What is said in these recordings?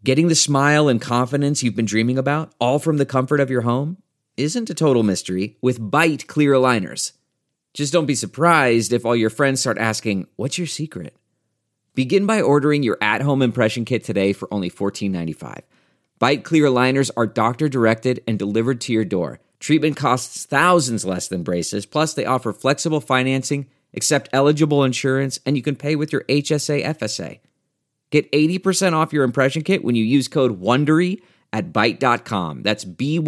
Getting the smile and confidence you've been dreaming about, all from the comfort of your home, isn't a total mystery with Byte clear aligners. Just don't be surprised if all your friends start asking, "What's your secret?" Begin by ordering your at-home impression kit today for only $14.95. Byte clear aligners are doctor-directed and delivered to your door. Treatment costs thousands less than braces, plus they offer flexible financing, accept eligible insurance, and you can pay with your HSA FSA. Get 80% off your impression kit when you use code WONDERY at Byte.com. That's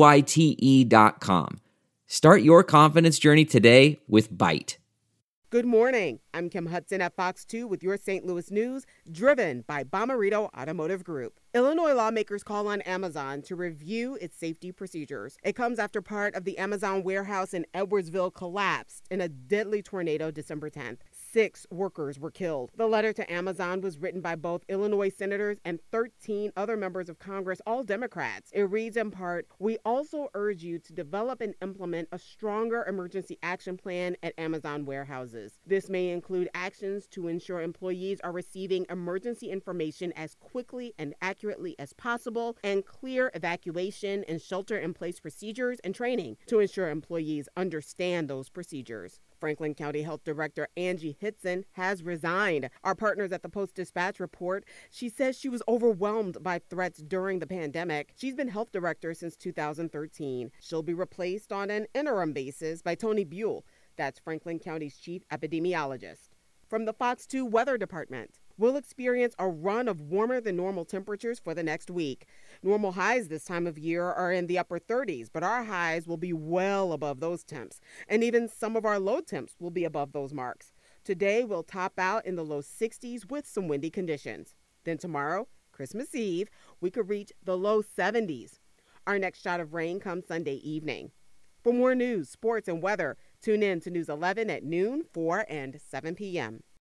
BYTE.com. Start your confidence journey today with Byte. Good morning. I'm Kim Hudson at Fox 2 with your St. Louis news, driven by Bomarito Automotive Group. Illinois lawmakers call on Amazon to review its safety procedures. It comes after part of the Amazon warehouse in Edwardsville collapsed in a deadly tornado December 10th. 6 workers were killed. The letter to Amazon was written by both Illinois senators and 13 other members of Congress, all Democrats. It reads in part, "We also urge you to develop and implement a stronger emergency action plan at Amazon warehouses. This may include actions to ensure employees are receiving emergency information as quickly and accurately as possible, and clear evacuation and shelter-in-place procedures and training to ensure employees understand those procedures." Franklin County Health Director Angie Hitson has resigned. Our partners at the Post-Dispatch report she says she was overwhelmed by threats during the pandemic. She's been health director since 2013. She'll be replaced on an interim basis by Tony Buell. That's Franklin County's chief epidemiologist. From the Fox 2 Weather Department, we'll experience a run of warmer than normal temperatures for the next week. Normal highs this time of year are in the upper 30s, but our highs will be well above those temps. And even some of our low temps will be above those marks. Today, we'll top out in the low 60s with some windy conditions. Then tomorrow, Christmas Eve, we could reach the low 70s. Our next shot of rain comes Sunday evening. For more news, sports, and weather, tune in to News 11 at noon, 4, and 7 p.m.